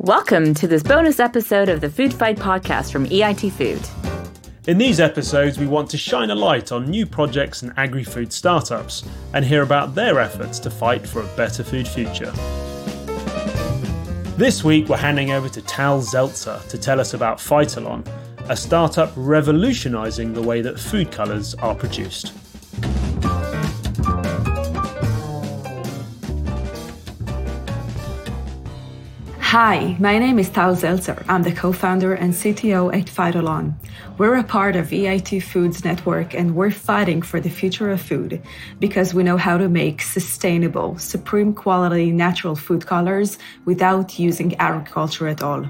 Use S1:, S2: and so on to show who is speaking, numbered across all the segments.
S1: Welcome to this bonus episode of the Food Fight podcast from EIT Food.
S2: In these episodes, we want to shine a light on new projects and agri-food startups and hear about their efforts to fight for a better food future. This week, we're handing over to Tal Zeltzer to tell us about Phytolon, a startup revolutionising the way that food colours are produced.
S3: Hi, my name is Tal Zeltzer. I'm the co-founder and CTO at Phytolon. We're a part of EIT Food's network and we're fighting for the future of food because we know how to make sustainable, supreme quality natural food colors without using agriculture at all.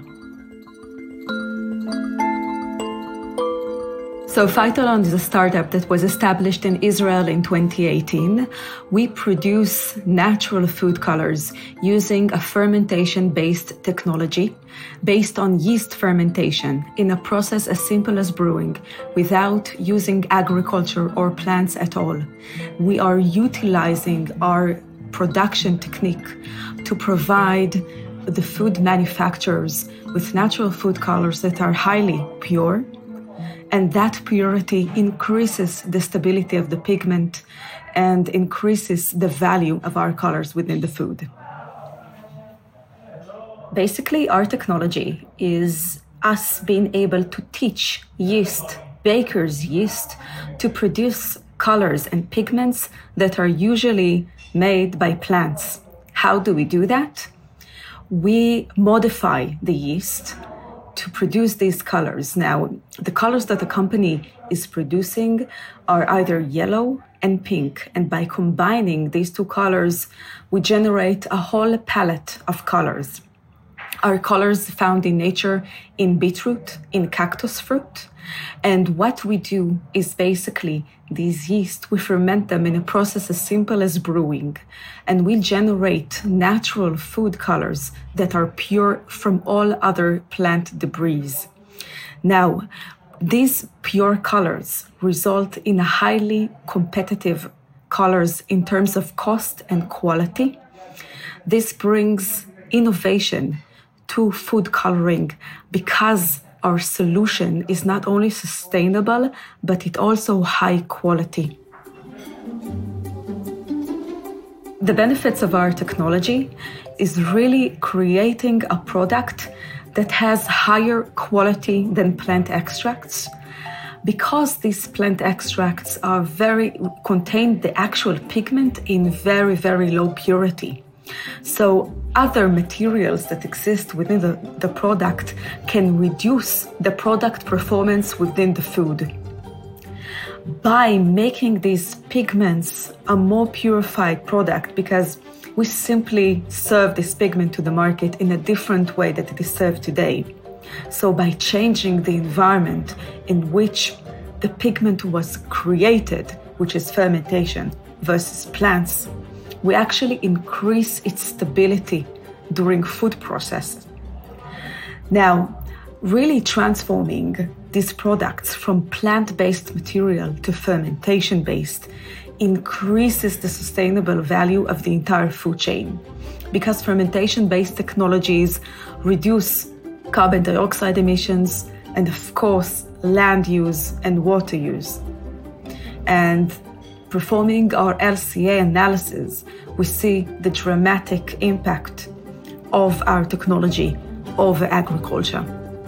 S3: So Phytolon is a startup that was established in Israel in 2018. We produce natural food colors using a fermentation-based technology based on yeast fermentation in a process as simple as brewing without using agriculture or plants at all. We are utilizing our production technique to provide the food manufacturers with natural food colors that are highly pure. And that purity increases the stability of the pigment and increases the value of our colors within the food. Basically, our technology is us being able to teach yeast, baker's yeast, to produce colors and pigments that are usually made by plants. How do we do that? We modify the yeast to produce these colors. Now, the colors that the company is producing are either yellow and pink, and by combining these two colors, we generate a whole palette of colors. Our colors found in nature in beetroot, in cactus fruit, and what we do is basically these yeast, we ferment them in a process as simple as brewing, and we generate natural food colors that are pure from all other plant debris. Now, these pure colors result in highly competitive colors in terms of cost and quality. This brings innovation to food coloring because our solution is not only sustainable, but it also high quality. The benefits of our technology is really creating a product that has higher quality than plant extracts. Because these plant extracts are contain the actual pigment in very, very low purity. So other materials that exist within the product can reduce the product performance within the food. By making these pigments a more purified product, because we simply serve this pigment to the market in a different way that it is served today. So by changing the environment in which the pigment was created, which is fermentation versus plants, we actually increase its stability during food process. Now, really transforming these products from plant-based material to fermentation-based increases the sustainable value of the entire food chain, because fermentation-based technologies reduce carbon dioxide emissions and, of course, land use and water use. And performing our LCA analysis, we see the dramatic impact of our technology over agriculture.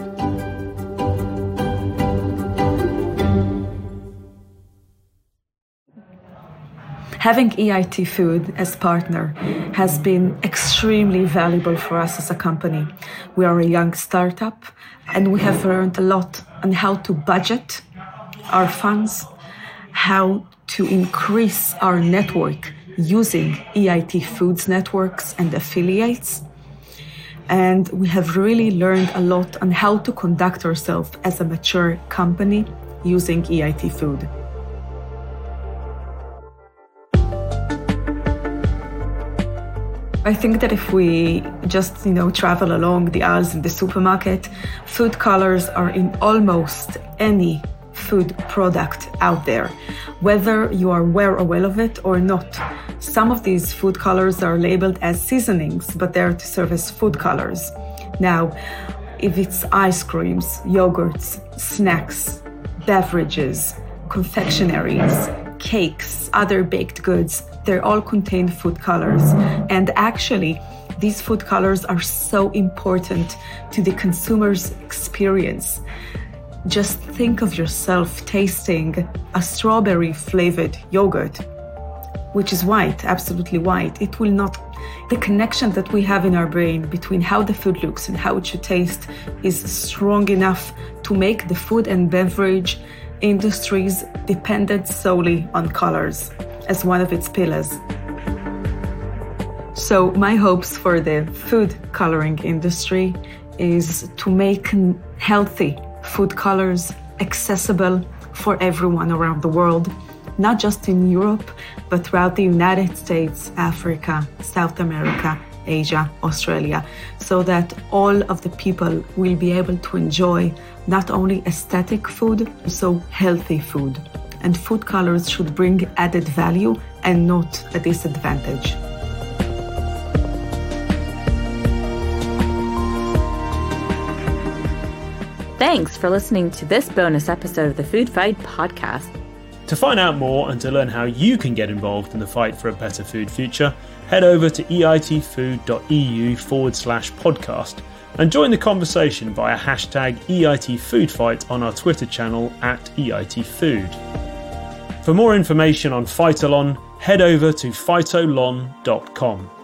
S3: Having EIT Food as partner has been extremely valuable for us as a company. We are a young startup and we have learned a lot on how to budget our funds, how to increase our network using EIT Foods networks and affiliates. And we have really learned a lot on how to conduct ourselves as a mature company using EIT Food. I think that if we just, travel along the aisles in the supermarket, food colors are in almost any food product out there, whether you are aware or well of it or not. Some of these food colors are labeled as seasonings, but they're to serve as food colors. Now, if it's ice creams, yogurts, snacks, beverages, confectionaries, cakes, other baked goods, they all contain food colors. And actually, these food colors are so important to the consumer's experience. Just think of yourself tasting a strawberry flavored yogurt, which is white, absolutely white. It will not, the connection that we have in our brain between how the food looks and how it should taste is strong enough to make the food and beverage industries dependent solely on colors as one of its pillars. So my hopes for the food coloring industry is to make healthy food colors accessible for everyone around the world, not just in Europe, but throughout the United States, Africa, South America, Asia, Australia, so that all of the people will be able to enjoy not only aesthetic food, also healthy food. And food colors should bring added value and not a disadvantage.
S1: Thanks for listening to this bonus episode of the Food Fight podcast.
S2: To find out more and to learn how you can get involved in the fight for a better food future, head over to eitfood.eu/podcast and join the conversation via hashtag EITFoodFight on our Twitter channel @EITFood. For more information on Phytolon, head over to phytolon.com.